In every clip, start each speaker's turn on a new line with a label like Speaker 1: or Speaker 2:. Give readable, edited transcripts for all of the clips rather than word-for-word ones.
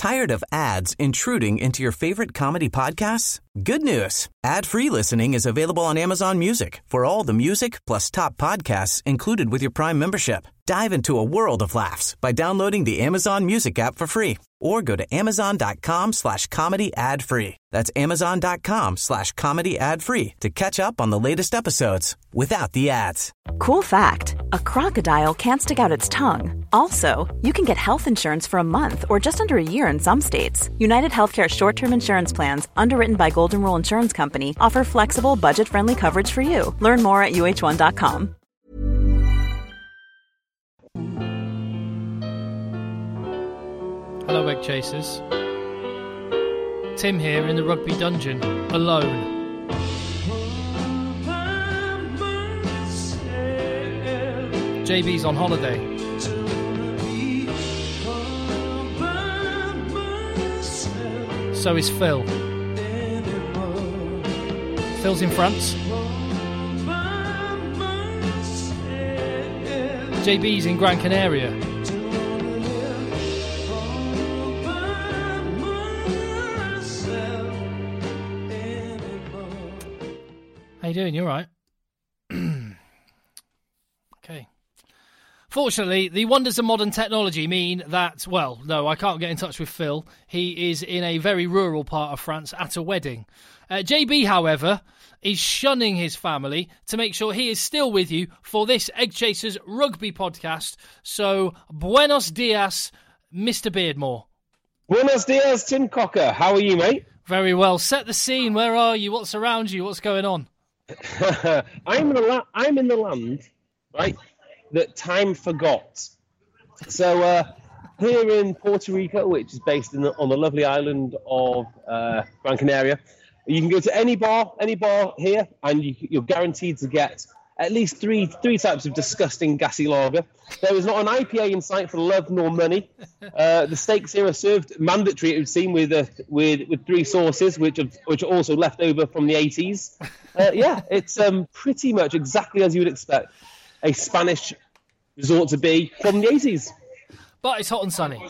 Speaker 1: Tired of ads intruding into your favorite comedy podcasts? Good news. Ad-free listening is available on Amazon Music for all the music plus top podcasts included with your Prime membership. Dive into a world of laughs by downloading the Amazon Music app for free or go to amazon.com/comedy ad-free. That's amazon.com/comedy ad-free to catch up on the latest episodes without the ads.
Speaker 2: Cool fact, a crocodile can't stick out its tongue. Also, you can get health insurance for a month or just under a year in some states. United Healthcare short-term insurance plans, underwritten by Golden Rule Insurance Company, offer flexible, budget-friendly coverage for you. Learn more at uh1.com.
Speaker 3: Hello, Egg Chasers. Tim here in the rugby dungeon, alone. JB's on holiday. So is Phil. Phil's in France. JB's in Gran Canaria. How you doing? You all right? Okay. Fortunately, the wonders of modern technology mean that, well, no, I can't get in touch with Phil. He is in a very rural part of France at a wedding. JB, however, is shunning his family to make sure he is still with you for this Egg Chasers rugby podcast. So, buenos dias, Mr. Beardmore.
Speaker 4: Buenos dias, Tim Cocker. How are you, mate?
Speaker 3: Very well. Set the scene. Where are you? What's around you? What's going on?
Speaker 4: I'm in the land, right, that time forgot. So here in Puerto Rico, which is based on the lovely island of Gran Canaria, you can go to any bar here, and you're guaranteed to get at least three types of disgusting gassy lager. There is not an IPA in sight for love nor money. The steaks here are served mandatory, it would seem, with three sauces, which are also left over from the 80s. Yeah, it's pretty much exactly as you would expect a Spanish resort to be from the 80s.
Speaker 3: But it's hot and sunny.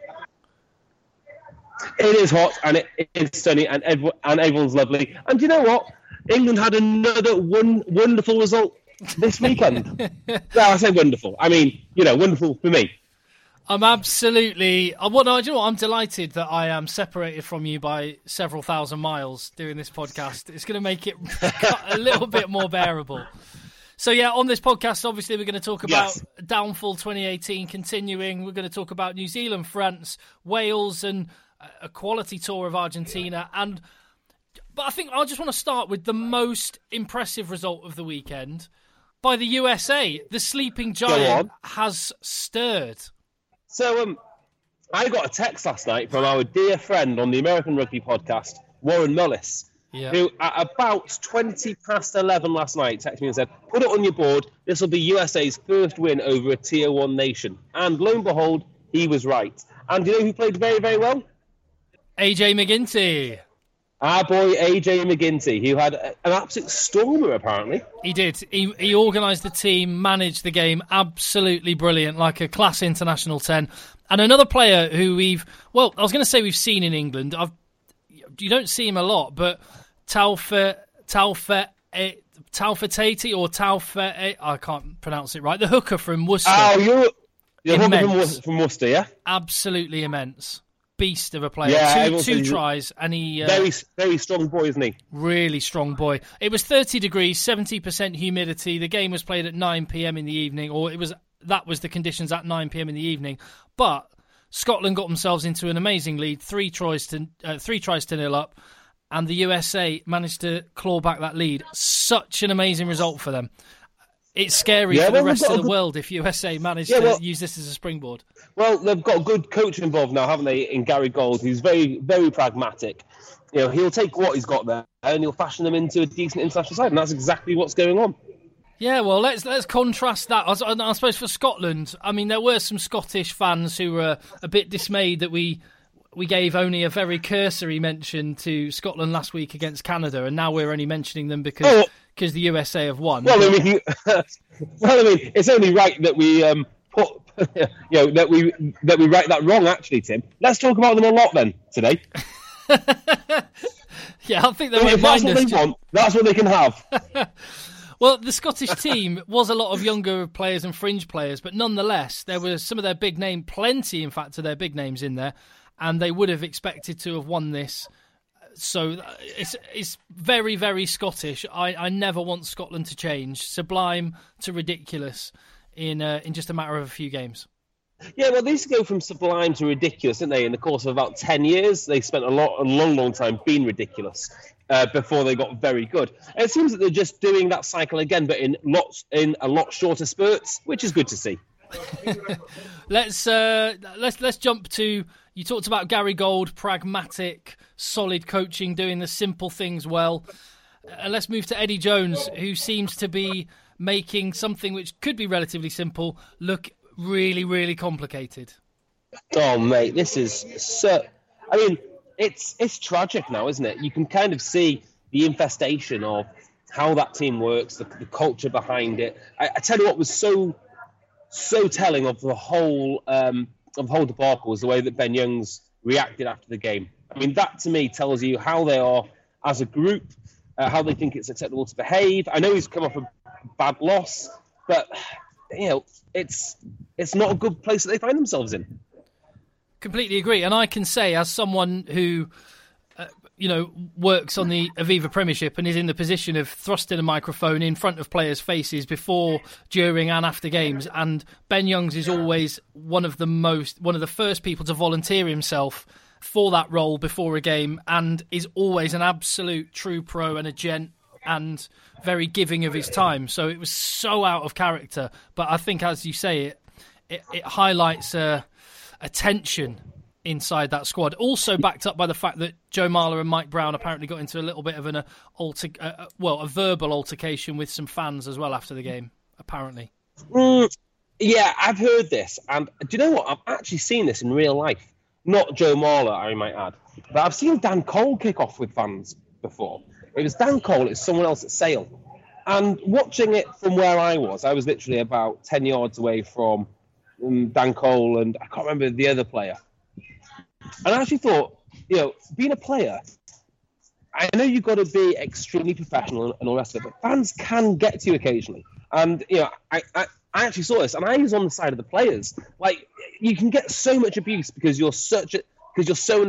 Speaker 4: It is hot, and it is sunny, and everyone's lovely. And you know what? England had another wonderful result this weekend. Well, I say wonderful. I mean, wonderful for me.
Speaker 3: I'm absolutely... Well, no, do you know what? I'm delighted that I am separated from you by several thousand miles doing this podcast. It's going to make it a little bit more bearable. So, yeah, on this podcast, obviously, we're going to talk about Downfall 2018 continuing. We're going to talk about New Zealand, France, Wales, and a quality tour of Argentina. But I think I just want to start with the most impressive result of the weekend by the USA. The sleeping giant has stirred. So
Speaker 4: I got a text last night from our dear friend on the American Rugby podcast, Warren Mullis, who at about 20 past 11 last night texted me and said, put it on your board, this will be USA's first win over a Tier 1 nation. And lo and behold, he was right. And do you know who played very, very well?
Speaker 3: AJ McGinty.
Speaker 4: Our boy AJ McGinty, who had an absolute stormer, apparently.
Speaker 3: He did. He organised the team, managed the game, absolutely brilliant, like a class international 10. And another player who I was going to say we've seen in England. You don't see him a lot, but Taufa Tati or Taufa, I can't pronounce it right. The hooker from Worcester.
Speaker 4: Oh, you're hooker from Worcester, yeah?
Speaker 3: Absolutely immense. Beast of a player.
Speaker 4: Yeah,
Speaker 3: two tries, and he
Speaker 4: very, very strong boy, isn't he?
Speaker 3: Really strong boy. It was 30 degrees, 70% humidity. The game was played at 9 p.m. in the evening, that was the conditions at 9 p.m. in the evening. But Scotland got themselves into an amazing lead, 3 tries to 0 up, and the USA managed to claw back that lead. Such an amazing result for them. It's scary for the rest of the world if USA manage to use this as a springboard.
Speaker 4: Well, they've got a good coach involved now, haven't they, in Gary Gold, who's very, very pragmatic. He'll take what he's got there and he'll fashion them into a decent international side, and that's exactly what's going on.
Speaker 3: Yeah, well, let's contrast that. I suppose for Scotland, I mean, there were some Scottish fans who were a bit dismayed that we gave only a very cursory mention to Scotland last week against Canada, and now we're only mentioning them because the USA have won.
Speaker 4: Well, I mean, it's only right that we that we write that wrong. Actually, Tim, let's talk about them a lot then today.
Speaker 3: Yeah, I think they
Speaker 4: If that's what they want, that's what they can have.
Speaker 3: Well, the Scottish team was a lot of younger players and fringe players, but nonetheless, there were some of their big name, plenty, in fact, of their big names in there, and they would have expected to have won this. So it's very, very Scottish. I never want Scotland to change. Sublime to ridiculous in just a matter of a few games.
Speaker 4: Yeah, well, they used to go from sublime to ridiculous, didn't they? In the course of about 10 years, they spent a long time being ridiculous before they got very good. And it seems that they're just doing that cycle again, but in a lot shorter spurts, which is good to see.
Speaker 3: Let's jump to, you talked about Gary Gold, pragmatic, solid coaching, doing the simple things well. And let's move to Eddie Jones, who seems to be making something which could be relatively simple look really, really complicated.
Speaker 4: Oh, mate, this is so... I mean, it's tragic now, isn't it? You can kind of see the infestation of how that team works, the culture behind it. I tell you what was so telling of the whole debacle was the way that Ben Youngs reacted after the game. I mean, that to me tells you how they are as a group, how they think it's acceptable to behave. I know he's come off a bad loss, but it's not a good place that they find themselves in.
Speaker 3: Completely agree, and I can say, as someone who works on the Aviva Premiership and is in the position of thrusting a microphone in front of players' faces before, during, and after games, and Ben Youngs is always one of the first people to volunteer himself for that role before a game, and is always an absolute true pro and a gent, and very giving of his time. So it was so out of character. But I think, as you say, it highlights a tension inside that squad. Also backed up by the fact that Joe Marler and Mike Brown apparently got into a little bit of a verbal altercation with some fans as well after the game, apparently.
Speaker 4: Yeah, I've heard this. And do you know what? I've actually seen this in real life. Not Joe Marler, I might add. But I've seen Dan Cole kick off with fans before. It was Dan Cole, it's someone else at Sale. And watching it from where I was literally about 10 yards away from Dan Cole and I can't remember the other player. And I actually thought, being a player, I know you've got to be extremely professional and all the rest of it, but fans can get to you occasionally. And, I actually saw this, and I was on the side of the players. Like, you can get so much abuse because you're so in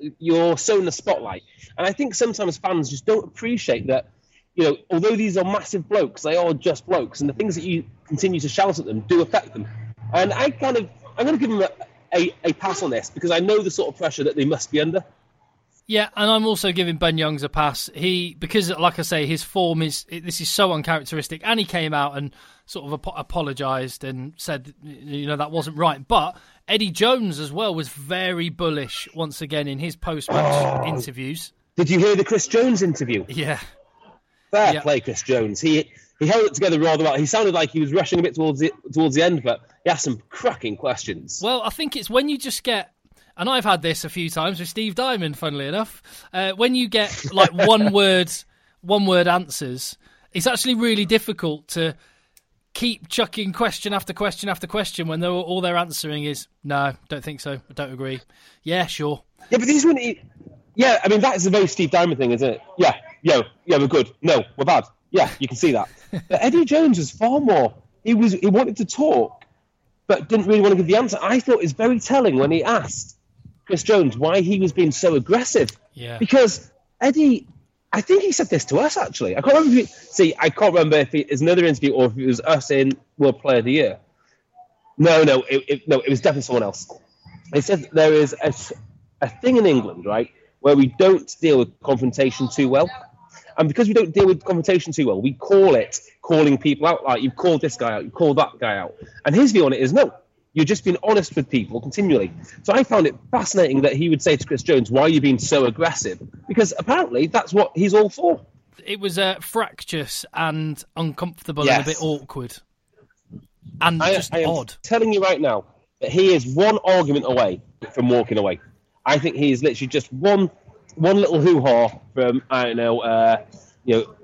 Speaker 4: the spotlight. And I think sometimes fans just don't appreciate that, although these are massive blokes, they are just blokes, and the things that you continue to shout at them do affect them. And I'm going to give them a pass on this because I know the sort of pressure that they must be under.
Speaker 3: Yeah, and I'm also giving Ben Youngs a pass. Because, like I say, his form is so uncharacteristic, and he came out and sort of apologised and said, that wasn't right. But Eddie Jones as well was very bullish once again in his post-match interviews. Did
Speaker 4: you hear the Chris Jones interview?
Speaker 3: Yeah.
Speaker 4: Fair play, Chris Jones. He held it together rather well. He sounded like he was rushing a bit towards the end, but he asked some cracking questions.
Speaker 3: Well, I think it's when you just get... And I've had this a few times with Steve Diamond, funnily enough. When you get like one word answers, it's actually really difficult to keep chucking question after question after question when all they're answering is, no, don't think so, I don't agree. Yeah, sure.
Speaker 4: Yeah, but these wouldn't... Yeah, I mean, that is a very Steve Diamond thing, isn't it? Yeah, we're good. No, we're bad. Yeah, you can see that. But Eddie Jones was far more... He wanted to talk, but didn't really want to give the answer. I thought it was very telling when he asked Chris Jones why he was being so aggressive.
Speaker 3: Yeah.
Speaker 4: Because Eddie, I think he said this to us, actually. I can't remember if it is another interview or if it was us in World Player of the Year. No, it was definitely someone else. They said there is a thing in England, right, where we don't deal with confrontation too well. And because we don't deal with confrontation too well, we call it calling people out. Like, you've called this guy out, you've called that guy out. And his view on it is, no, you're just being honest with people continually. So I found it fascinating that he would say to Chris Jones, why are you being so aggressive? Because apparently that's what he's all for.
Speaker 3: It was fractious and uncomfortable and a bit awkward. And just odd.
Speaker 4: I'm telling you right now that he is one argument away from walking away. I think he is literally just one little hoo-ha from, I don't know,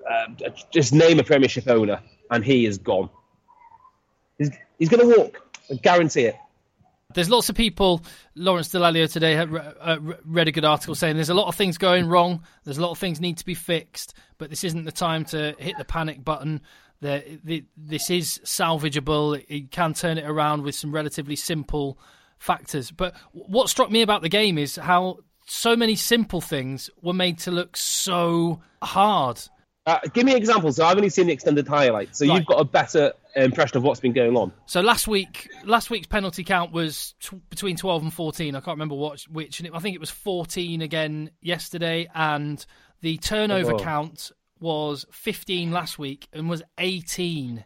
Speaker 4: just name a Premiership owner, and he is gone. He's going to walk. I guarantee it.
Speaker 3: There's lots of people, Lawrence Dallaglio today read a good article saying there's a lot of things going wrong, there's a lot of things need to be fixed, but this isn't the time to hit the panic button. This is salvageable. It can turn it around with some relatively simple factors. But what struck me about the game is how so many simple things were made to look so hard.
Speaker 4: Give me examples. So I've only seen the extended highlights, so You've got a better impression of what's been going on.
Speaker 3: So last week's penalty count was between 12 and 14. I can't remember which. And I think it was 14 again yesterday, and the turnover count was 15 last week and was 18.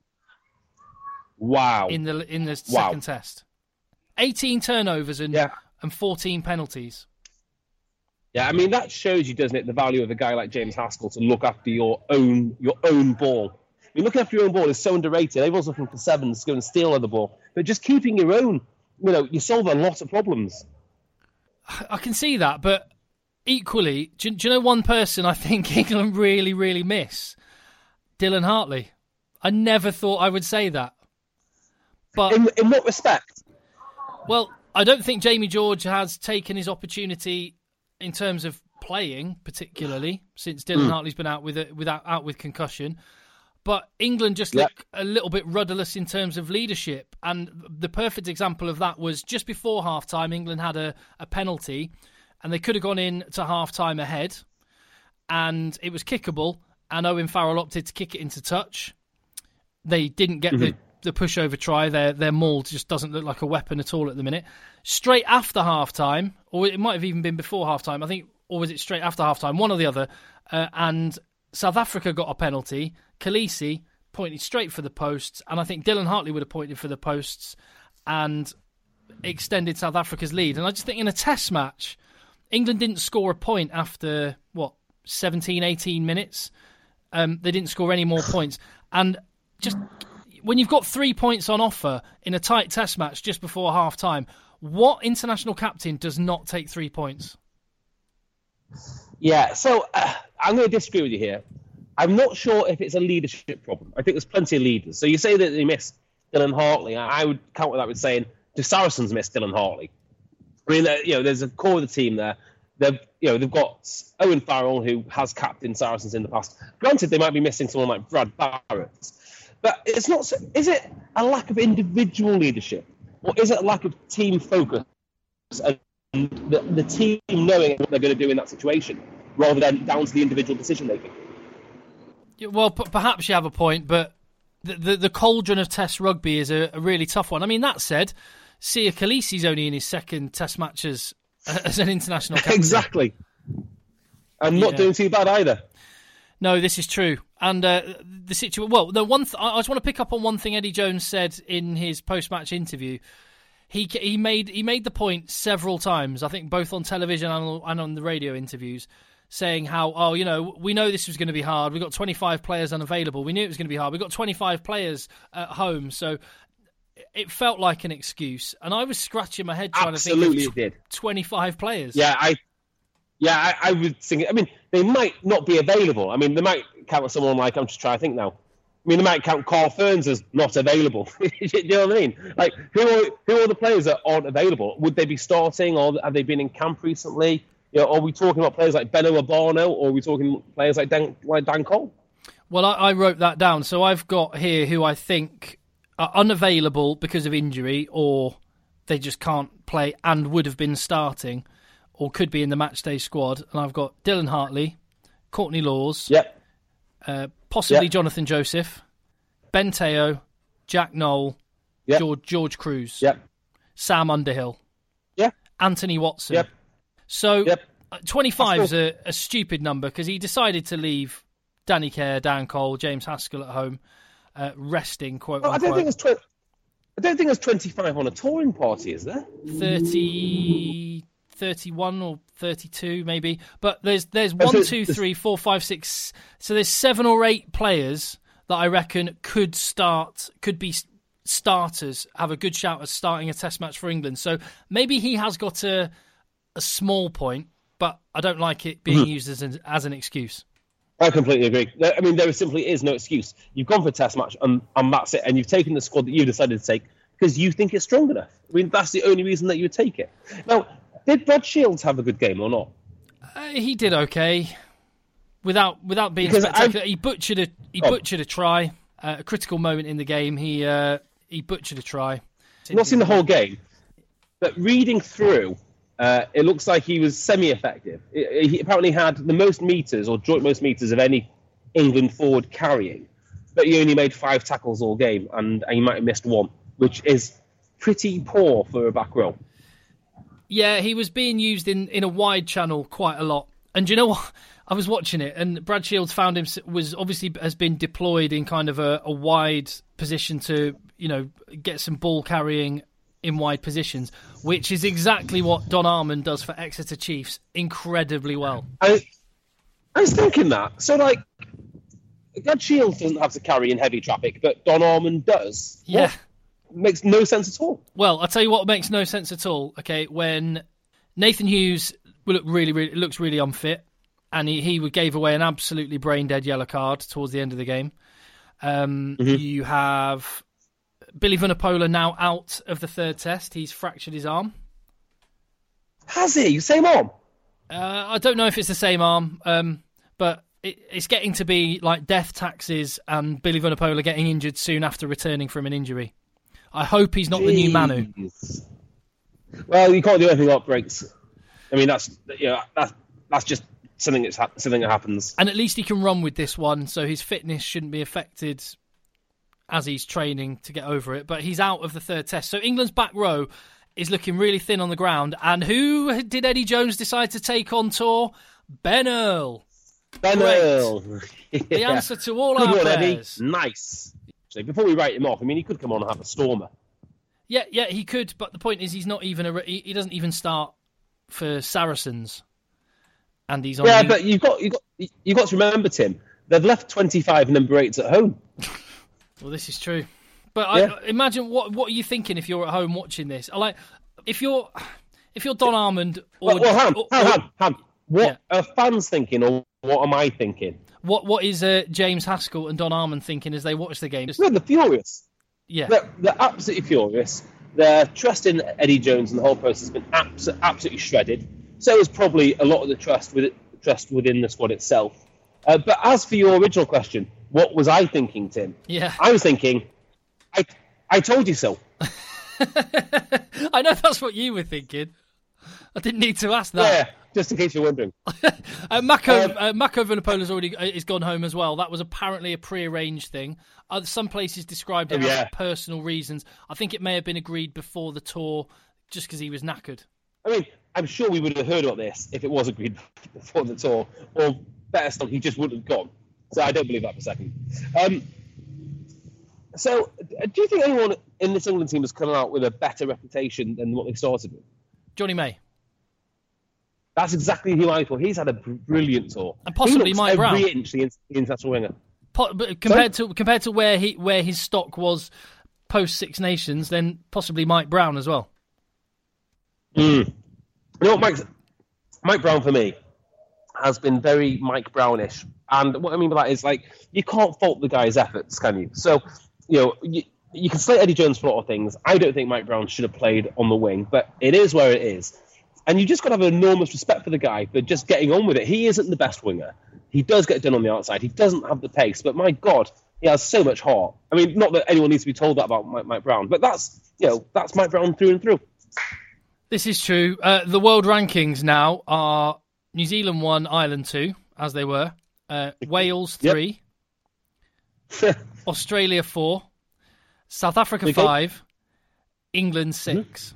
Speaker 4: Wow!
Speaker 3: In the second test, 18 turnovers and 14 penalties.
Speaker 4: Yeah, I mean, that shows you, doesn't it, the value of a guy like James Haskell to look after your own ball. I mean, looking after your own ball is so underrated. Everyone's looking for sevens to go and steal the ball. But just keeping your own, you solve a lot of problems.
Speaker 3: I can see that, but equally, do you know one person I think England really, really miss? Dylan Hartley. I never thought I would say that. But
Speaker 4: in what respect?
Speaker 3: Well, I don't think Jamie George has taken his opportunity in terms of playing, particularly since Dylan Hartley's been out with concussion. But England just look a little bit rudderless in terms of leadership. And the perfect example of that was just before half-time, England had a penalty, and they could have gone in to half-time ahead, and it was kickable, and Owen Farrell opted to kick it into touch. They didn't get the pushover try. Their maul just doesn't look like a weapon at all at the minute. Straight after half-time, or it might have even been before half-time, I think, or was it straight after half-time, one or the other, and South Africa got a penalty. Khaleesi pointed straight for the posts, and I think Dylan Hartley would have pointed for the posts and extended South Africa's lead. And I just think in a test match, England didn't score a point after, 17, 18 minutes? They didn't score any more points. And just when you've got 3 points on offer in a tight test match just before half-time, what international captain does not take 3 points?
Speaker 4: Yeah, so I'm going to disagree with you here. I'm not sure if it's a leadership problem. I think there's plenty of leaders. So you say that they missed Dylan Hartley. I would counter that with saying, do Saracens miss Dylan Hartley? I mean, there's a core of the team there. They've got Owen Farrell, who has captained Saracens in the past. Granted, they might be missing someone like Brad Barrett. But it's not. Is it a lack of individual leadership, or is it a lack of team focus and the team knowing what they're going to do in that situation, rather than down to the individual decision making?
Speaker 3: Well, perhaps you have a point, but the cauldron of Test rugby is a really tough one. I mean, that said, Siya Khaleesi's only in his second Test match as an international captain.
Speaker 4: Exactly, and not doing too bad either.
Speaker 3: No, this is true. And the situation. Well, the one I just want to pick up on one thing Eddie Jones said in his post-match interview. He made the point several times, I think, both on television and on the radio interviews, saying how we know this was going to be hard. We got 25 players unavailable. We knew it was going to be hard. We got 25 players at home, so it felt like an excuse. And I was scratching my head trying to think of 25 players.
Speaker 4: Yeah, I would think. I mean, they might not be available. I mean, they might count someone like, I'm just trying to think now. I mean, they might count Carl Ferns as not available. You know what I mean? Like, who are the players that aren't available? Would they be starting, or have they been in camp recently? Are we talking about players like Beno Abano, or are we talking players like Dan Cole?
Speaker 3: Well, I wrote that down. So I've got here who I think are unavailable because of injury, or they just can't play and would have been starting, or could be in the matchday squad. And I've got Dylan Hartley, Courtney Laws, possibly Jonathan Joseph, Ben Teo, Jack Noel, George Cruz, Sam Underhill, Anthony Watson. So 25 is a stupid number because he decided to leave Danny Care, Dan Cole, James Haskell at home, resting, quote unquote.
Speaker 4: I don't think there's 25 on a touring party, is there?
Speaker 3: 31 or 32 maybe, but there's 1, 2, 3, 4, 5, 6. So there's 7 or 8 players that I reckon could be starters, have a good shout at starting a test match for England. So maybe he has got a small point, but I don't like it being used as an excuse.
Speaker 4: I completely agree. I mean, there simply is no excuse. You've gone for a test match, and that's it. And you've taken the squad that you decided to take. because you think it's strong enough. I mean, that's the only reason that you would take it. Now, did Brad Shields have a good game or not?
Speaker 3: He did okay, without being spectacular. He butchered a try, a critical moment in the game. He butchered a try.
Speaker 4: I've not seen the whole game, but reading through, it looks like he was semi-effective. He apparently had the most meters, or joint most meters, of any England forward carrying, but he only made 5 tackles all game, and he might have missed 1, which is pretty poor for a back row.
Speaker 3: Yeah, he was being used in a wide channel quite a lot. And do you know what? I was watching it, and Brad Shields has been deployed in kind of a wide position to, get some ball carrying in wide positions, which is exactly what Don Armand does for Exeter Chiefs incredibly well.
Speaker 4: I was thinking that. So, Brad Shields doesn't have to carry in heavy traffic, but Don Armand does.
Speaker 3: Yeah.
Speaker 4: What? Makes no sense at all.
Speaker 3: Well, I'll tell you what makes no sense at all. Okay, when Nathan Hughes looks really unfit, and he gave away an absolutely brain dead yellow card towards the end of the game. You have Billy Vunipola now out of the third test. He's fractured his arm.
Speaker 4: Has he? Same arm?
Speaker 3: I don't know if it's the same arm, but it's getting to be like death taxes and Billy Vunipola getting injured soon after returning from an injury. I hope he's not the new Manu.
Speaker 4: Well, you can't do anything without breaks. I mean, that's just something that happens.
Speaker 3: And at least he can run with this one, so his fitness shouldn't be affected as he's training to get over it. But he's out of the third test. So England's back row is looking really thin on the ground. And who did Eddie Jones decide to take on tour? Ben Earl.
Speaker 4: Ben Earl.
Speaker 3: The answer to all
Speaker 4: Good
Speaker 3: our
Speaker 4: one,
Speaker 3: prayers.
Speaker 4: Eddie. Nice. So before we write him off, I mean, he could come on and have a stormer.
Speaker 3: Yeah, he could. But the point is, he's not even he doesn't even start for Saracens. And he's on.
Speaker 4: Yeah, but you've got to remember, Tim. They've left 25 number 8s at home.
Speaker 3: Well, this is true. But I imagine what are you thinking if you're at home watching this? If you're Don Armand or
Speaker 4: Han, what are fans thinking, or what am I thinking?
Speaker 3: What is James Haskell and Don Armand thinking as they watch the game?
Speaker 4: Well, they're furious.
Speaker 3: Yeah,
Speaker 4: they're absolutely furious. Their trust in Eddie Jones and the whole process has been absolutely shredded. So is probably a lot of the trust within the squad itself. But as for your original question, what was I thinking, Tim?
Speaker 3: Yeah,
Speaker 4: I was thinking, I told you so.
Speaker 3: I know that's what you were thinking. I didn't need to ask that.
Speaker 4: Yeah, just in case you're wondering.
Speaker 3: Mako Vunipola's is gone home as well. That was apparently a pre-arranged thing. Some places described it as personal reasons. I think it may have been agreed before the tour, just because he was knackered.
Speaker 4: I mean, I'm sure we would have heard about this if it was agreed before the tour, or better still, he just wouldn't have gone. So I don't believe that for a second. So, do you think anyone in this England team has come out with a better reputation than what they started with?
Speaker 3: Johnny May.
Speaker 4: That's exactly who I thought. He's had a brilliant tour.
Speaker 3: And possibly Mike Brown.
Speaker 4: Every inch the international winger.
Speaker 3: Compared to where his stock was post Six Nations, then possibly Mike Brown as well.
Speaker 4: You know what, Mike Brown for me has been very Mike Brownish. And what I mean by that is, you can't fault the guy's efforts, can you? So, you can slate Eddie Jones for a lot of things. I don't think Mike Brown should have played on the wing, but it is where it is. And you just got to have enormous respect for the guy for just getting on with it. He isn't the best winger. He does get done on the outside. He doesn't have the pace, but my God, he has so much heart. I mean, not that anyone needs to be told that about Mike Brown, but that's Mike Brown through and through.
Speaker 3: This is true. The world rankings now are New Zealand 1, Ireland 2, as they were. Wales 3. Australia 4. South Africa 5. England 6.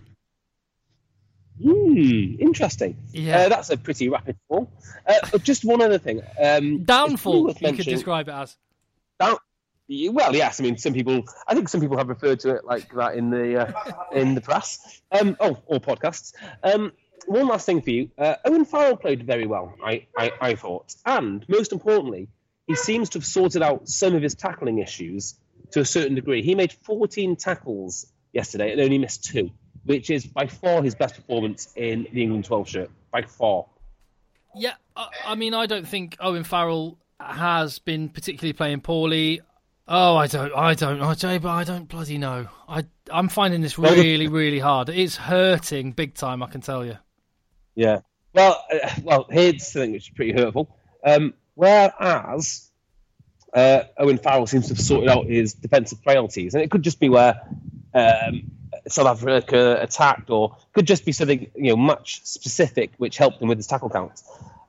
Speaker 4: Interesting.
Speaker 3: Yeah.
Speaker 4: That's a pretty rapid fall. Just one other thing.
Speaker 3: Downfall, you could describe it as.
Speaker 4: Well, yes. I mean, I think some people have referred to it like that in the press. Or podcasts. One last thing for you. Owen Farrell played very well, I thought. And most importantly, he seems to have sorted out some of his tackling issues to a certain degree. He made 14 tackles yesterday and only missed 2, which is by far his best performance in the England 12 shirt. By far.
Speaker 3: Yeah, I mean, I don't think Owen Farrell has been particularly playing poorly. Oh, I don't bloody know. I'm finding this really, really hard. It's hurting big time, I can tell you.
Speaker 4: Yeah. Well, here's something which is pretty hurtful. Whereas Owen Farrell seems to have sorted out his defensive frailties, and it could just be where South Africa attacked, or could just be something much specific which helped him with his tackle counts.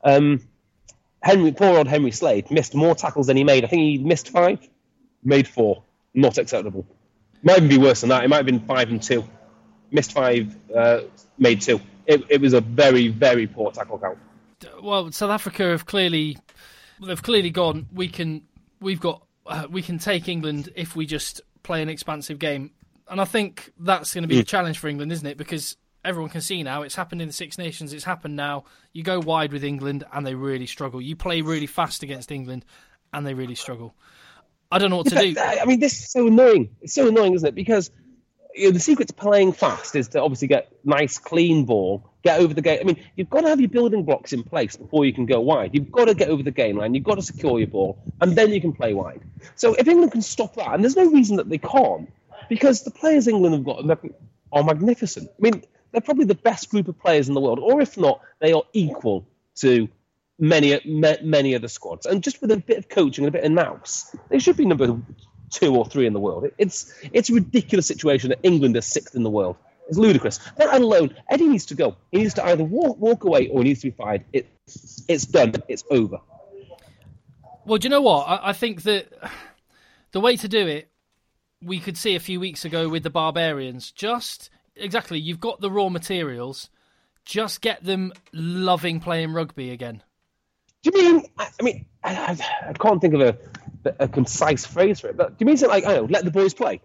Speaker 4: Poor old Henry Slade missed more tackles than he made. I think he missed 5, made 4. Not acceptable. Might even be worse than that. It might have been 5 and 2. Missed 5, made 2. It was a very, very poor tackle count.
Speaker 3: Well, South Africa have clearly gone. We can take England if we just play an expansive game, and I think that's going to be a challenge for England, isn't it? Because everyone can see now it's happened in the Six Nations. It's happened now. You go wide with England, and they really struggle. You play really fast against England, and they really struggle. I don't know what to do.
Speaker 4: I mean, this is so annoying. It's so annoying, isn't it? Because the secret to playing fast is to obviously get nice, clean ball, get over the game. I mean, you've got to have your building blocks in place before you can go wide. You've got to get over the game line. You've got to secure your ball, and then you can play wide. So if England can stop that, and there's no reason that they can't, because the players England have got are magnificent. I mean, they're probably the best group of players in the world, or if not, they are equal to many other squads. And just with a bit of coaching and a bit of nous, they should be number 2 or 3 in the world. It's a ridiculous situation that England is 6th in the world. It's ludicrous. That alone, Eddie needs to go. He needs to either walk away or he needs to be fired. It's done. It's over.
Speaker 3: Well, do you know what? I think that the way to do it, we could see a few weeks ago with the Barbarians. Exactly, you've got the raw materials. Just get them loving playing rugby again.
Speaker 4: Do you mean? I mean, I can't think of a concise phrase for it. But do you mean something like, I don't know, let the boys play?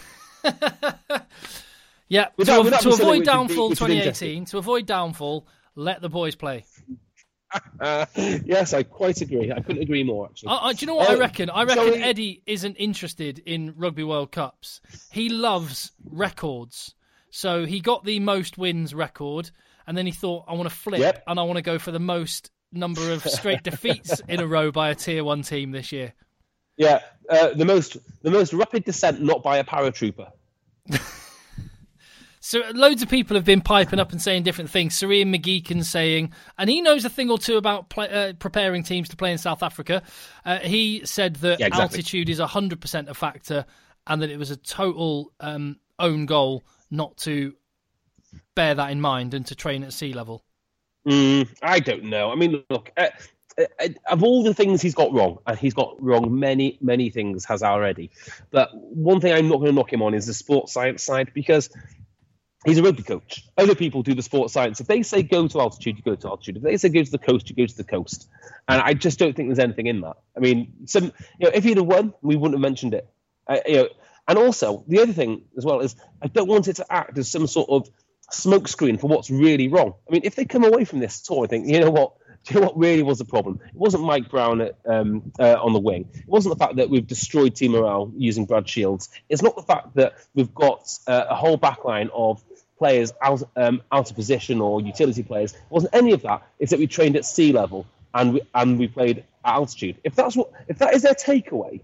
Speaker 3: Yeah. To avoid downfall, 2018. To avoid downfall, let the boys play.
Speaker 4: Yes, I quite agree. I couldn't agree more, actually.
Speaker 3: Do you know what I reckon? I reckon Eddie isn't interested in Rugby World Cups. He loves records. So he got the most wins record, and then he thought, I want to flip, and I want to go for the most number of straight defeats in a row by a Tier 1 team this year.
Speaker 4: Yeah, the most rapid descent not by a paratrooper.
Speaker 3: So loads of people have been piping up and saying different things. Sirian McGeechan saying, and he knows a thing or two about preparing teams to play in South Africa. He said that altitude is 100% a factor, and that it was a total own goal not to bear that in mind and to train at sea level.
Speaker 4: I don't know. I mean, look, of all the things he's got wrong, and he's got wrong many, many things, has already. But one thing I'm not going to knock him on is the sports science side, because he's a rugby coach. Other people do the sports science. If they say go to altitude, you go to altitude. If they say go to the coast, you go to the coast. And I just don't think there's anything in that. I mean, if he'd have won, we wouldn't have mentioned it. And also, the other thing as well is I don't want it to act as some sort of smokescreen for what's really wrong. I mean, if they come away from this tour, I think, do you know what really was the problem? It wasn't Mike Brown on the wing. It wasn't the fact that we've destroyed team morale using Brad Shields. It's not the fact that we've got a whole backline of players out of position or utility players. It wasn't any of that. It's that we trained at sea level and we played at altitude. If that is their takeaway,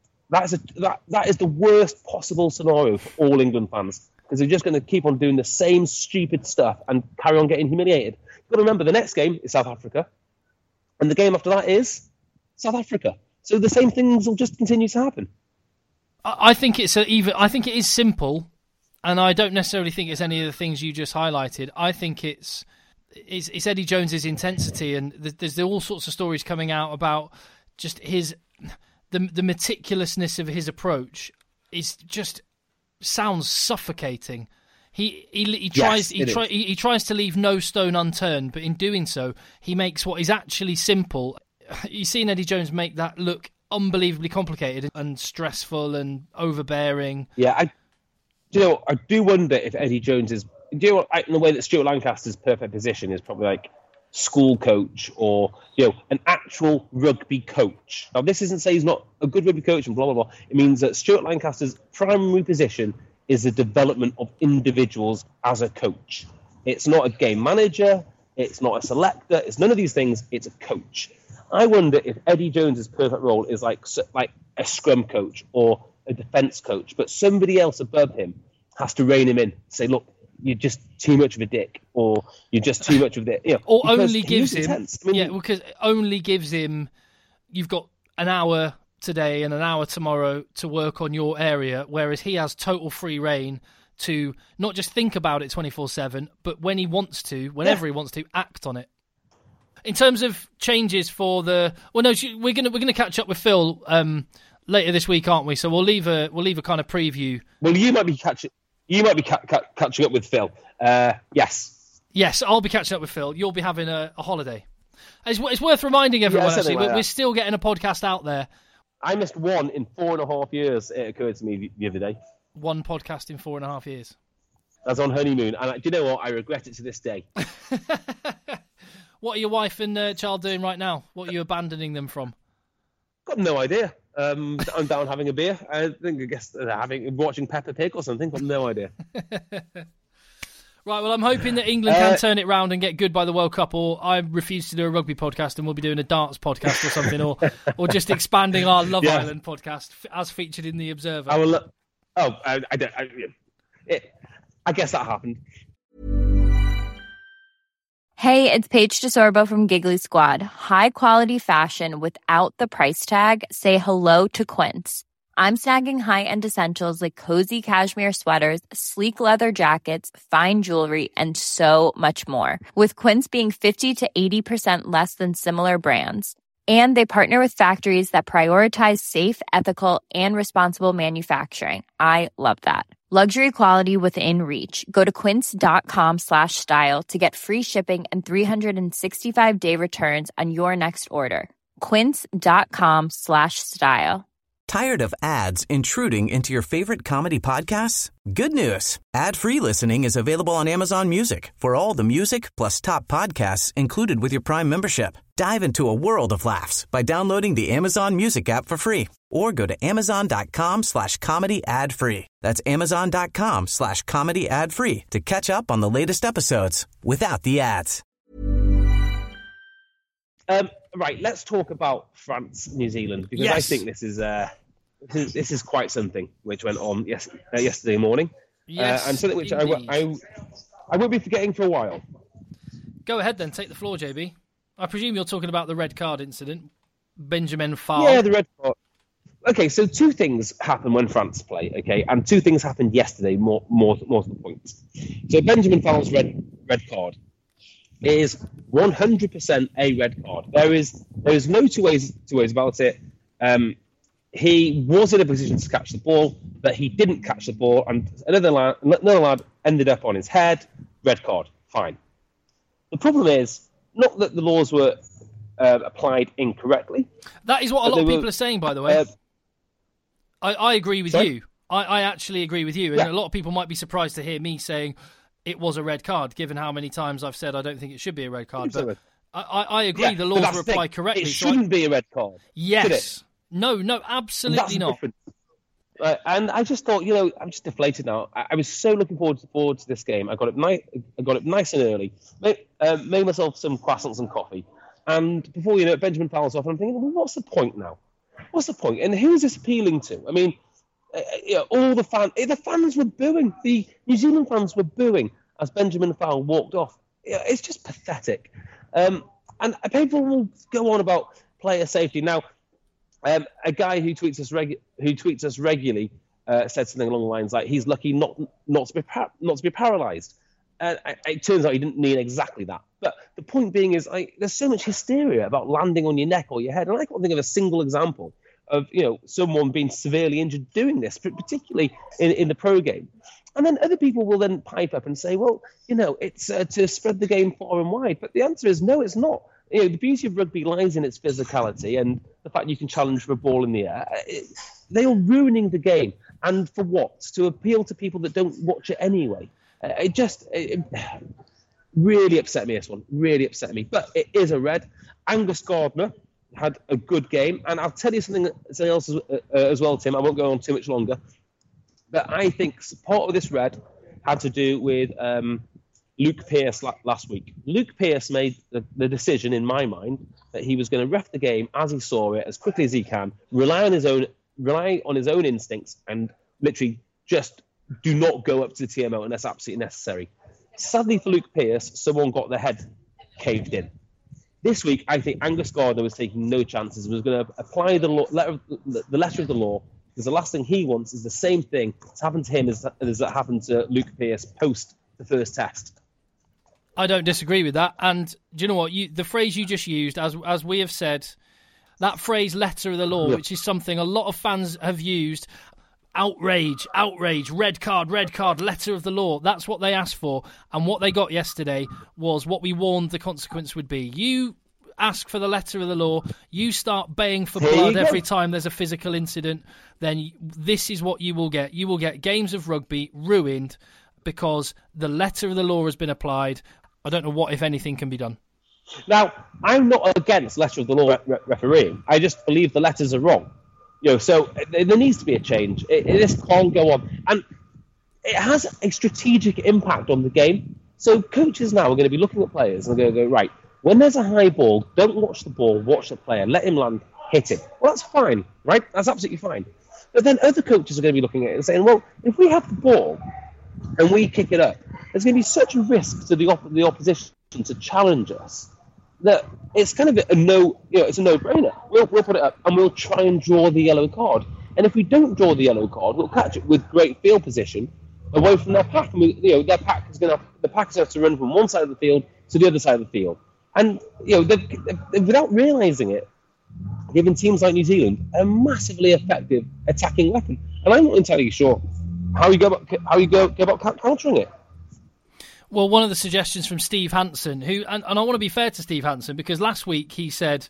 Speaker 4: that is the worst possible scenario for all England fans, because they're just going to keep on doing the same stupid stuff and carry on getting humiliated. You've got to remember, the next game is South Africa, and the game after that is South Africa. So the same things will just continue to happen.
Speaker 3: I think it is simple, and I don't necessarily think it's any of the things you just highlighted. I think it's Eddie Jones's intensity, and there's all sorts of stories coming out about just the meticulousness of his approach is just sounds suffocating. He tries to leave no stone unturned, but in doing so, he makes what is actually simple. You've seen Eddie Jones make that look unbelievably complicated and stressful and overbearing.
Speaker 4: Yeah, I do wonder if Eddie Jones is, in the way that Stuart Lancaster's perfect position is probably like school coach or an actual rugby coach. Now, this isn't say he's not a good rugby coach and blah blah blah. It means that Stuart Lancaster's primary position is the development of individuals as a coach. It's not a game manager. It's not a selector. It's none of these things. It's a coach. I wonder if Eddie Jones's perfect role is like a scrum coach or a defence coach, but somebody else above him has to rein him in, say, look, you're just too much of a dick, or you're just too much of a
Speaker 3: or only gives him, because it only gives him, you've got an hour today and an hour tomorrow to work on your area, whereas he has total free reign to not just think about it 24/7, but when he wants to, whenever he wants to, act on it. In terms of changes for we're gonna catch up with Phil later this week, aren't we? So we'll leave a kind of preview.
Speaker 4: Well, you might be catching up with Phil. Yes,
Speaker 3: I'll be catching up with Phil. You'll be having a holiday. It's worth reminding everyone, actually, we're still getting a podcast out there.
Speaker 4: I missed one in 4.5 years, it occurred to me the other day.
Speaker 3: One podcast in 4.5 years.
Speaker 4: I was on honeymoon, and do you know what? I regret it to this day.
Speaker 3: What are your wife and child doing right now? What are you abandoning them from?
Speaker 4: Got no idea. I'm down having a beer. I guess they're watching Peppa Pig or something. Got no idea.
Speaker 3: Right, well, I'm hoping that England can turn it round and get good by the World Cup, or I refuse to do a rugby podcast and we'll be doing a darts podcast or something, or just expanding our Love Island podcast as featured in The Observer.
Speaker 4: I guess that happened.
Speaker 5: Hey, it's Paige DeSorbo from Giggly Squad. High quality fashion without the price tag. Say hello to Quince. I'm snagging high-end essentials like cozy cashmere sweaters, sleek leather jackets, fine jewelry, and so much more. With Quince being 50 to 80% less than similar brands. And they partner with factories that prioritize safe, ethical, and responsible manufacturing. I love that. Luxury quality within reach. Go to quince.com/style to get free shipping and 365-day returns on your next order. Quince.com/style.
Speaker 1: Tired of ads intruding into your favorite comedy podcasts? Good news. Ad-free listening is available on Amazon Music for all the music plus top podcasts included with your Prime membership. Dive into a world of laughs by downloading the Amazon Music app for free or go to amazon.com/comedy ad-free. That's amazon.com/comedy ad-free to catch up on the latest episodes without the ads.
Speaker 4: Right, let's talk about France, New Zealand, because I think this is quite something which went on yesterday morning, and something which I will be forgetting for a while.
Speaker 3: Go ahead then, take the floor, JB. I presume you're talking about the red card incident, Benjamin Fall.
Speaker 4: Yeah, the red card. Okay, so two things happen when France play, okay, and two things happened yesterday. More to the point. So Benjamin Fall's red card is 100% a red card. There is no two ways about it. He was in a position to catch the ball, but he didn't catch the ball, and another lad ended up on his head. Red card, fine. The problem is not that the laws were applied incorrectly.
Speaker 3: That is what a lot of people are saying, by the way. I agree with you. I actually agree with you, and a lot of people might be surprised to hear me saying it was a red card, given how many times I've said I don't think it should be a red card. But I agree the laws were applied correctly.
Speaker 4: It shouldn't be a red card.
Speaker 3: Yes. No, absolutely not.
Speaker 4: And I just thought, I'm just deflated now. I was so looking forward to this game. I got up nice and early. Made myself some croissants and coffee. And before you know it, Benjamin Fall's off. And I'm thinking, well, what's the point now? What's the point? And who is this appealing to? I mean, all the fans were booing. The New Zealand fans were booing as Benjamin Fall walked off. It's just pathetic. And people will go on about player safety. Now, a guy who tweets us regularly said something along the lines like he's lucky not to be paralysed. It turns out he didn't mean exactly that. But the point being is, there's so much hysteria about landing on your neck or your head, and I can't think of a single example of someone being severely injured doing this, particularly in the pro game. And then other people will then pipe up and say, well, it's to spread the game far and wide. But the answer is no, it's not. The beauty of rugby lies in its physicality and the fact you can challenge for a ball in the air. They are ruining the game. And for what? To appeal to people that don't watch it anyway. It really upset me, this one. Really upset me. But it is a red. Angus Gardner had a good game. And I'll tell you something else as well, Tim. I won't go on too much longer. But I think part of this red had to do with Luke Pearce last week. Luke Pearce made the decision, in my mind, that he was going to ref the game as he saw it, as quickly as he can, rely on his own rely on his own instincts and literally just do not go up to the TMO unless absolutely necessary. Sadly for Luke Pearce, someone got their head caved in. This week, I think Angus Gardner was taking no chances, was going to apply the letter of the law, because the last thing he wants is the same thing that's happened to him as that happened to Luke Pearce post the first test.
Speaker 3: I don't disagree with that. And do you know what? The phrase you just used, as we have said, that phrase letter of the law, which is something a lot of fans have used, outrage, red card, letter of the law. That's what they asked for. And what they got yesterday was what we warned the consequence would be. You ask for the letter of the law, you start baying for blood every time there's a physical incident, then this is what you will get. You will get games of rugby ruined because the letter of the law has been applied. I don't know what, if anything, can be done.
Speaker 4: Now, I'm not against letter of the law refereeing. I just believe the letters are wrong. So there needs to be a change. This can't go on. And it has a strategic impact on the game. So coaches now are going to be looking at players and they're going to go, right, when there's a high ball, don't watch the ball, watch the player, let him land, hit him. Well, that's fine, right? That's absolutely fine. But then other coaches are going to be looking at it and saying, well, if we have the ball and we kick it up, there's going to be such a risk to the opposition to challenge us that it's kind of it's a no-brainer. We'll put it up and we'll try and draw the yellow card. And if we don't draw the yellow card, we'll catch it with great field position away from their pack. And the pack is going to have to run from one side of the field to the other side of the field. And without realising it, giving teams like New Zealand a massively effective attacking weapon. And I'm not entirely sure how you go about countering it.
Speaker 3: Well, one of the suggestions from Steve Hansen, and I want to be fair to Steve Hansen, because last week he said,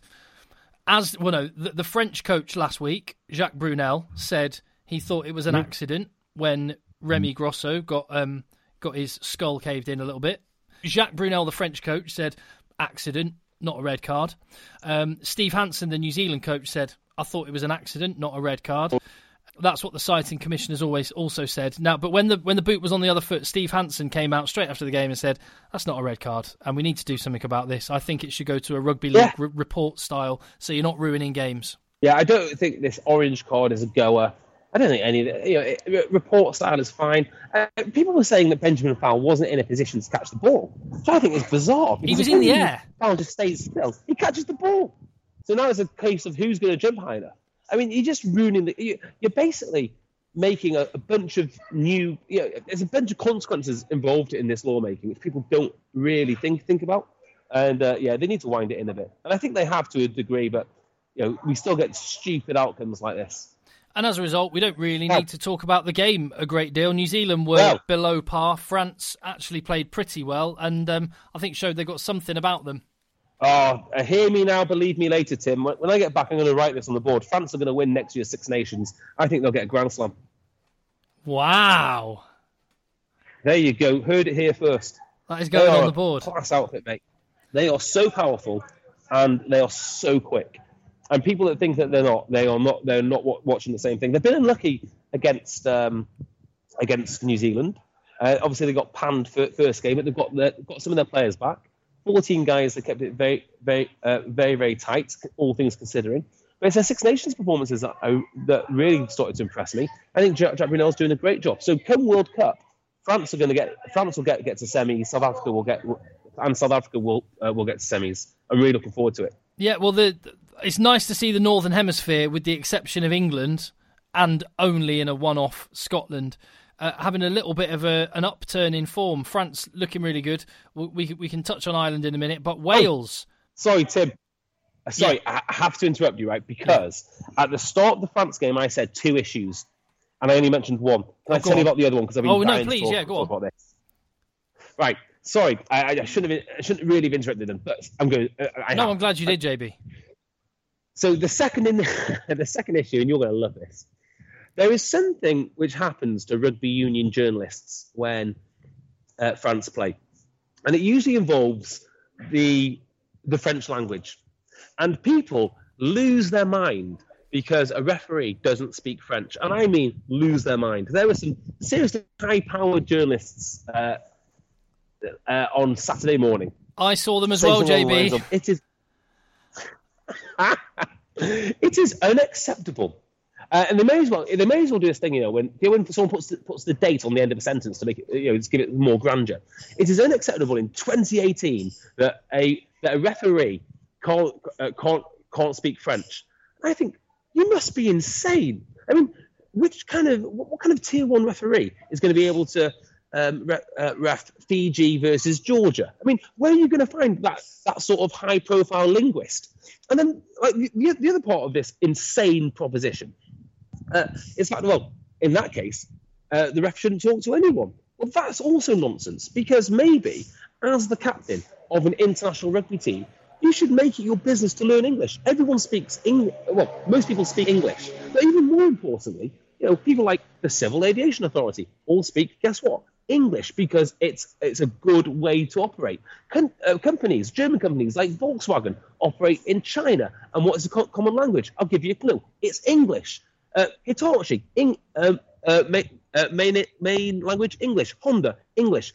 Speaker 3: the French coach last week, Jacques Brunel, said he thought it was an accident when Remy Grosso got his skull caved in a little bit. Jacques Brunel, the French coach, said accident, not a red card. Steve Hansen, the New Zealand coach, said, I thought it was an accident, not a red card. That's what the citing commission has always also said. Now, but when the boot was on the other foot, Steve Hansen came out straight after the game and said, that's not a red card, and we need to do something about this. I think it should go to a rugby league report style, so you're not ruining games. Yeah,
Speaker 4: I don't think this orange card is a goer. I don't think any of it. Report style is fine. People were saying that Benjamin Fowle wasn't in a position to catch the ball, which I think is bizarre.
Speaker 3: He was in the air.
Speaker 4: Fowle just stays still. He catches the ball. So now it's a case of who's going to jump higher. I mean, you're just ruining you're basically making a bunch of new. There's a bunch of consequences involved in this lawmaking, which people don't really think about. And they need to wind it in a bit. And I think they have to a degree, but we still get stupid outcomes like this.
Speaker 3: And as a result, we don't really need to talk about the game a great deal. New Zealand were below par. France actually played pretty well, and I think showed they got something about them.
Speaker 4: Oh, hear me now, believe me later, Tim. When I get back, I'm going to write this on the board. France are going to win next year's Six Nations. I think they'll get a Grand Slam.
Speaker 3: Wow.
Speaker 4: There you go. Heard it here first.
Speaker 3: That is going on the board.
Speaker 4: Class outfit, mate. They are so powerful and they are so quick. And people that think that they're not watching the same thing. They've been unlucky against New Zealand. Obviously, they got panned first game, but they've got some of their players back. 14 guys that kept it very, very, very, very tight, all things considering. But it's their Six Nations performances that really started to impress me. I think Jack Brunel's doing a great job. So come World Cup, France will get to semis. South Africa will get to semis. I'm really looking forward to it.
Speaker 3: Yeah, well, it's nice to see the Northern Hemisphere, with the exception of England and only in a one-off Scotland, having a little bit of an upturn in form. France looking really good. We can touch on Ireland in a minute, but Wales...
Speaker 4: Sorry, Tim. I have to interrupt you, right? Because at the start of the France game, I said 2 issues, and I only mentioned one. Can I tell you about the other one? Because I've been dying to talk about this. Right. Sorry, I shouldn't really have interrupted them, but I'm going.
Speaker 3: I'm glad you did, JB.
Speaker 4: So the second issue, and you're going to love this. There is something which happens to rugby union journalists when France play, and it usually involves the French language, and people lose their mind because a referee doesn't speak French, and I mean lose their mind. There were some seriously high-powered journalists on Saturday morning.
Speaker 3: I saw them as well, JB.
Speaker 4: It is unacceptable And they may as well do this thing, when someone puts the date on the end of a sentence to make it, just give it more grandeur. It is unacceptable in 2018 that a referee can't speak French. I think you must be insane. I mean, what kind of tier 1 referee is going to be able to ref Fiji versus Georgia? I mean, where are you going to find that sort of high-profile linguist? And then, like the other part of this insane proposition is that, well, in that case, the ref shouldn't talk to anyone. Well, that's also nonsense, because maybe as the captain of an international rugby team, you should make it your business to learn English. Everyone speaks English. Well, most people speak English, but even more importantly, people like the Civil Aviation Authority all speak, guess what? English, because it's a good way to operate. Companies, German companies like Volkswagen, operate in China. And what is the common language? I'll give you a clue. It's English. Hitachi, main language, English. Honda, English.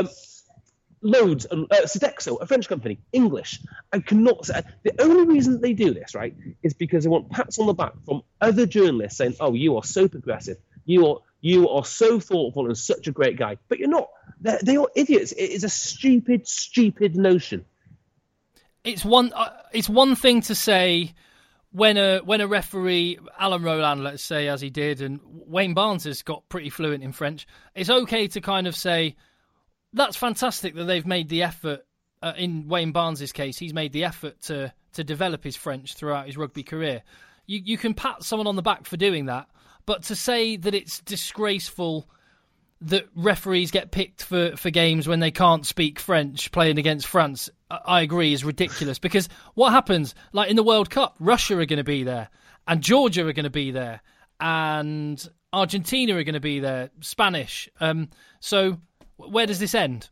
Speaker 4: Loads, Sodexo, a French company, English. I cannot say. The only reason they do this, right, is because they want pats on the back from other journalists saying, "Oh, you are so progressive. You are so thoughtful and such a great guy." But you're not. They are idiots. It is a stupid notion.
Speaker 3: It's one thing to say when a referee, Alan Roland, let's say, as he did, and Wayne Barnes has got pretty fluent in French. It's okay to kind of say, that's fantastic that they've made the effort. In Wayne Barnes' case, he's made the effort to develop his French throughout his rugby career. You can pat someone on the back for doing that, but to say that it's disgraceful that referees get picked for games when they can't speak French playing against France, I agree, is ridiculous. Because what happens, like in the World Cup, Russia are going to be there, and Georgia are going to be there, and Argentina are going to be there, Spanish. So where does this end?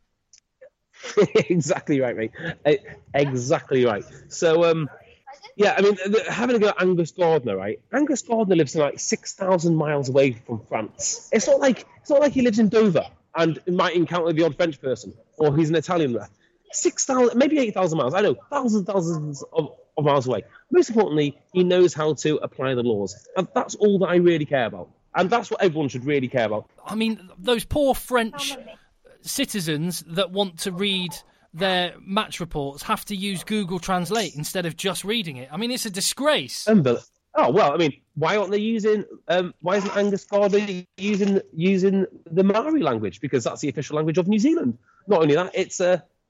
Speaker 4: Exactly right, mate. Exactly right. So, yeah, I mean, having a go at Angus Gardner, right? Angus Gardner lives like 6,000 miles away from France. It's not like he lives in Dover and might encounter the odd French person, or he's an Italian ref. 6,000, maybe 8,000 miles. I know, thousands of miles away. Most importantly, he knows how to apply the laws, and that's all that I really care about. And that's what everyone should really care about.
Speaker 3: I mean, those poor French citizens that want to read their match reports have to use Google Translate instead of just reading it. I mean, it's a disgrace.
Speaker 4: Oh, well, I mean, why aren't they using... why isn't Angus Gardner using the Maori language? Because that's the official language of New Zealand. Not only that, it's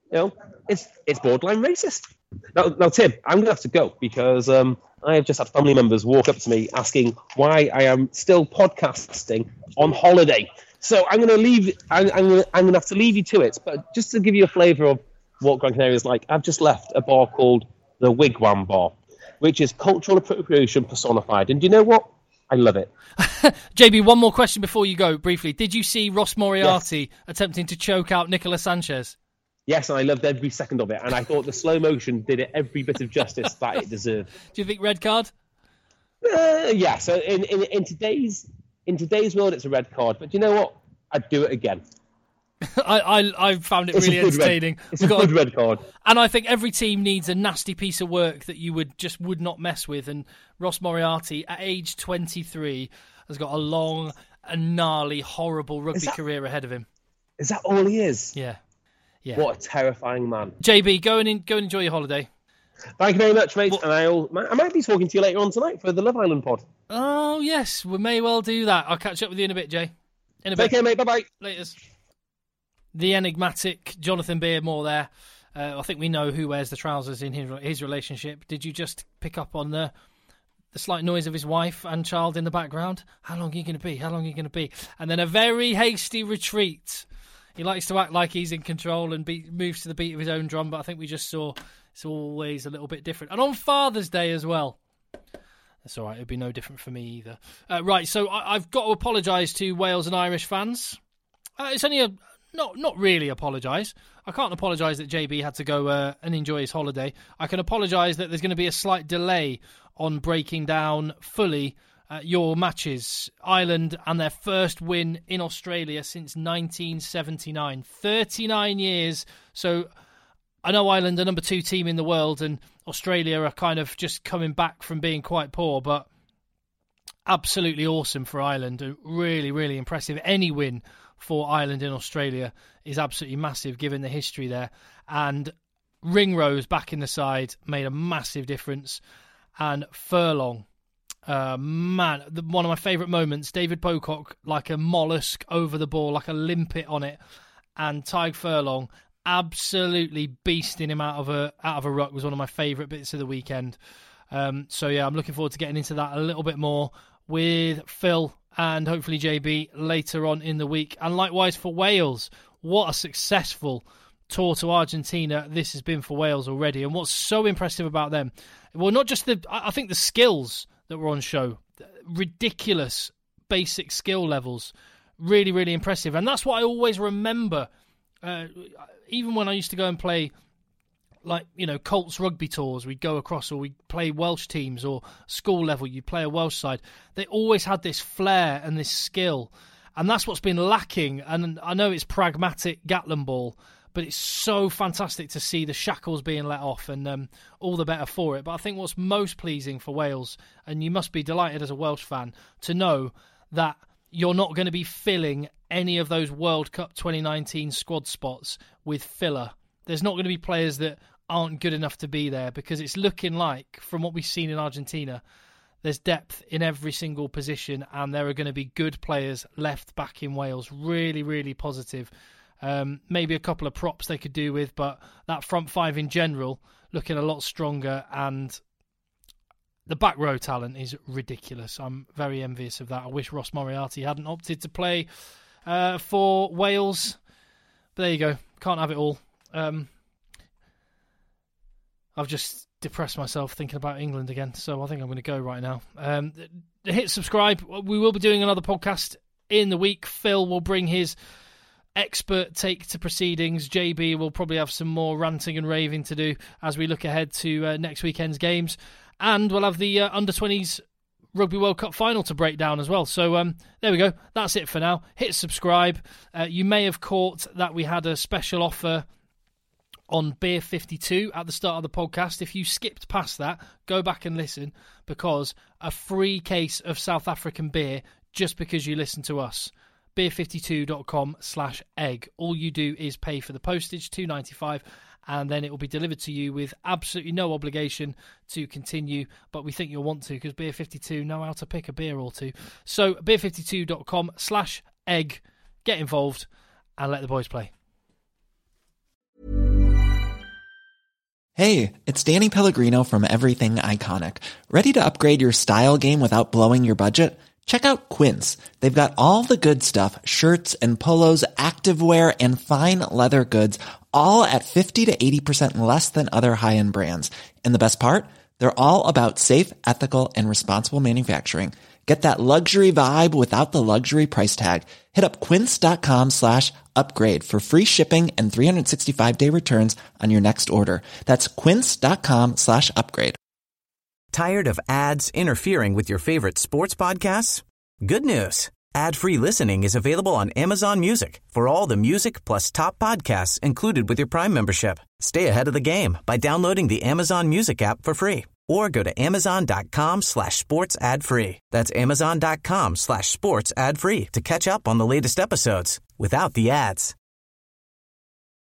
Speaker 4: it's borderline racist. Now, Tim, I'm going to have to go because I have just had family members walk up to me asking why I am still podcasting on holiday. So I'm going to leave. I'm going to have to leave you to it. But just to give you a flavour of what Gran Canaria is like, I've just left a bar called the Wigwam Bar, which is cultural appropriation personified. And do you know what? I love it.
Speaker 3: JB, one more question before you go, briefly. Did you see Ross Moriarty attempting to choke out Nicolas Sanchez?
Speaker 4: Yes, and I loved every second of it. And I thought the slow motion did it every bit of justice that it deserved.
Speaker 3: Do you think red card?
Speaker 4: Yeah. So in today's world, it's a red card. But you know what? I'd do it again.
Speaker 3: I found it really entertaining.
Speaker 4: It's a good red card.
Speaker 3: And I think every team needs a nasty piece of work that you would not mess with. And Ross Moriarty, at age 23, has got a long and gnarly, horrible rugby career ahead of him.
Speaker 4: Is that all he is?
Speaker 3: Yeah.
Speaker 4: What a terrifying man.
Speaker 3: JB, go and enjoy your holiday.
Speaker 4: Thank you very much, mate. And I might be talking to you later on tonight for the Love Island pod.
Speaker 3: Oh, yes. We may well do that. I'll catch up with you in a bit, Jay. In a bit.
Speaker 4: Take care, mate. Bye-bye.
Speaker 3: Laters. The enigmatic Jonathan Beardmore there. I think we know who wears the trousers in his relationship. Did you just pick up on the slight noise of his wife and child in the background? How long are you going to be? How long are you going to be? And then a very hasty retreat. He likes to act like he's in control and moves to the beat of his own drum, but I think we just saw it's always a little bit different. And on Father's Day as well. That's all right. It'd be no different for me either. Right, so I've got to apologise to Wales and Irish fans. It's only not really apologise. I can't apologise that JB had to go and enjoy his holiday. I can apologise that there's going to be a slight delay on breaking down fully your matches. Ireland and their first win in Australia since 1979. 39 years. So I know Ireland are number 2 team in the world and Australia are kind of just coming back from being quite poor, but absolutely awesome for Ireland. Really, really impressive. Any win for Ireland in Australia is absolutely massive given the history there. And Ringrose back in the side made a massive difference. And Furlong, man, one of my favourite moments, David Pocock like a mollusk over the ball, like a limpet on it. And Tadhg Furlong absolutely beasting him out of a ruck was one of my favourite bits of the weekend. So yeah, I'm looking forward to getting into that a little bit more with Phil and hopefully JB later on in the week. And likewise for Wales, what a successful tour to Argentina this has been for Wales already. And what's so impressive about them, well, not just I think the skills that were on show, ridiculous basic skill levels, really, really impressive. And that's what I always remember, even when I used to go and play, like, Colts rugby tours, we'd go across, or we'd play Welsh teams, or school level, you'd play a Welsh side. They always had this flair and this skill. And that's what's been lacking. And I know it's pragmatic Gatland ball, but it's so fantastic to see the shackles being let off, and all the better for it. But I think what's most pleasing for Wales, and you must be delighted as a Welsh fan, to know that you're not going to be filling any of those World Cup 2019 squad spots with filler. There's not going to be players that aren't good enough to be there, because it's looking like, from what we've seen in Argentina, there's depth in every single position, and there are going to be good players left back in Wales. Really, really positive. Maybe a couple of props they could do with, but that front five in general looking a lot stronger, and the back row talent is ridiculous. I'm very envious of that. I wish Ross Moriarty hadn't opted to play for Wales. But there you go. Can't have it all. I've just depressed myself thinking about England again, so I think I'm going to go right now. Hit subscribe. We will be doing another podcast in the week. Phil will bring his expert take to proceedings. JB will probably have some more ranting and raving to do as we look ahead to next weekend's games. And we'll have the Under-20s Rugby World Cup final to break down as well. So there we go. That's it for now. Hit subscribe. You may have caught that we had a special offer on Beer 52 at the start of the podcast. If you skipped past that, go back and listen, because a free case of South African beer just because you listen to us. beer52.com/egg. All you do is pay for the postage, $2.95, and then it will be delivered to you with absolutely no obligation to continue, but we think you'll want to, because Beer 52 know how to pick a beer or two. So beer52.com/egg. Get involved and let the boys play.
Speaker 6: Hey, it's Danny Pellegrino from Everything Iconic. Ready to upgrade your style game without blowing your budget? Check out Quince. They've got all the good stuff, shirts and polos, activewear, and fine leather goods, all at 50 to 80% less than other high-end brands. And the best part? They're all about safe, ethical, and responsible manufacturing. Get that luxury vibe without the luxury price tag. Hit up quince.com/upgrade for free shipping and 365-day returns on your next order. That's quince.com/upgrade.
Speaker 1: Tired of ads interfering with your favorite sports podcasts? Good news. Ad-free listening is available on Amazon Music for all the music plus top podcasts included with your Prime membership. Stay ahead of the game by downloading the Amazon Music app for free, or go to amazon.com/sports ad free. That's amazon.com/sports ad free to catch up on the latest episodes without the ads.